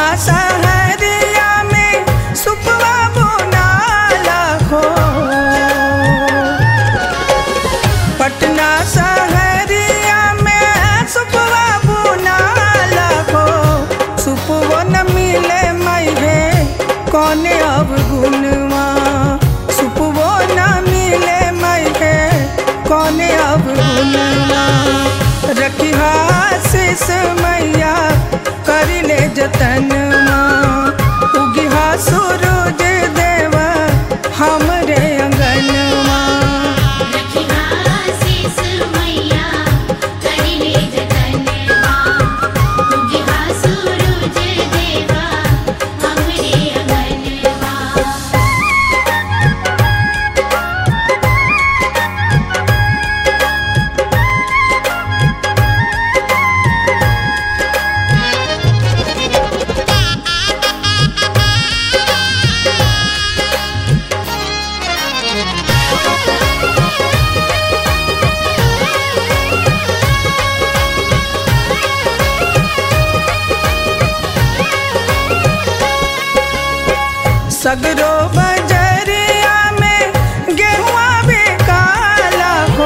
सहरिया में सुपवा बुनाला हो। पटना सहरिया में सुपवा बुनाला हो। सुपवो न मिले मैहे कौने अब गुनवा। सुपवो न मिले मैहे कौने अब गुनवा। रखिहा आशीष मैया करिले जतनवा। उगिहा सूरज देवा हमरे अंगनवा। रखिहा आशीष मैया करिले जतनवा। उगिहा सूरज देवा हमरे अंगनवा। सगरो बजरिया में गेहुआ बिकाला हो।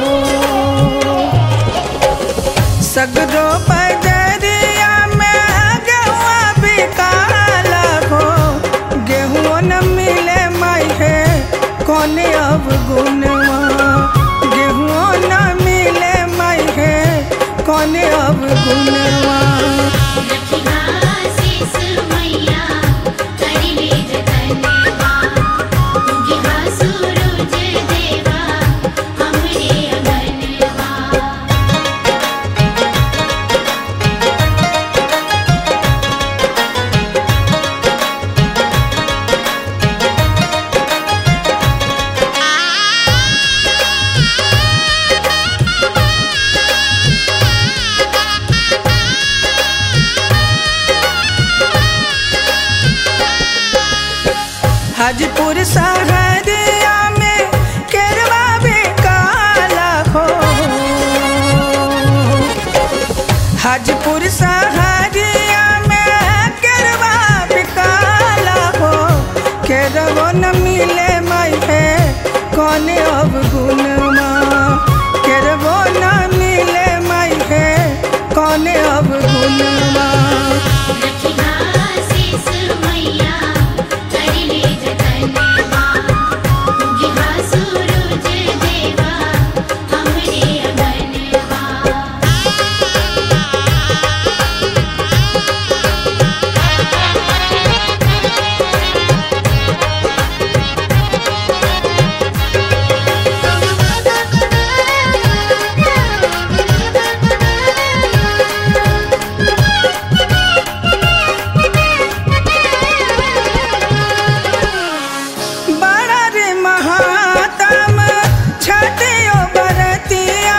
सगरो बजरिया में गेहुआ बिकाला हो। गेहुआ न मिले मैहे कौने अब गुनवा। गेहुआ न मिले मैहे कौने अब गुनवा। रखिहा आशीष मैया करिले जतनवा। उगिहा सूरज देवा हमरे अंगनवा। हाजीपुर सहरिया में केरवा बिकाला हो। हाजीपुर सहरिया में केरवा बिकाला हो। केरवो न मिले मैहे कौने अब गुनवा। केरवो न मिले मैहे कौने अब गुनवा। रखिहा आशीष मैया करिले जतनवा। उगिहा सूरज देवा हमरे अंगनवा। बड़ा रे महातम छठियो बरतिया।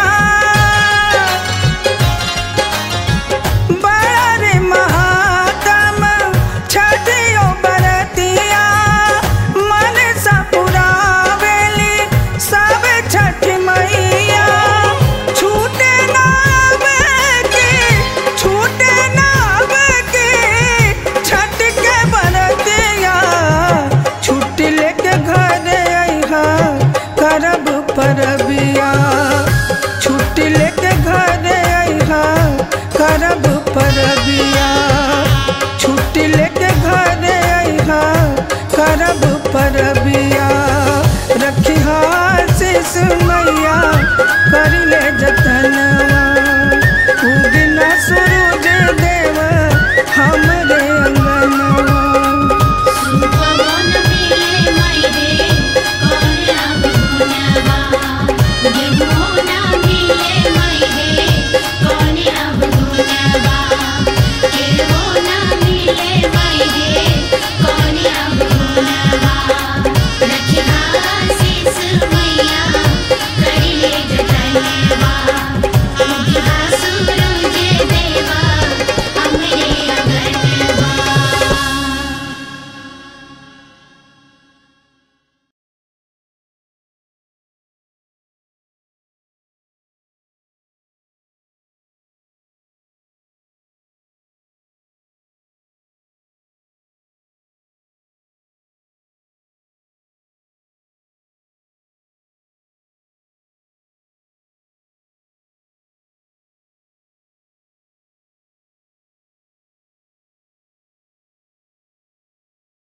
बड़ा रे महातम छठियो बरतिया। मन सा पुरावेली सब छठ मैया। छूटे ना आवे छूटे ना आवे छठ के बरतिया। छुट्टी लेके घर अइहा करब परबिया।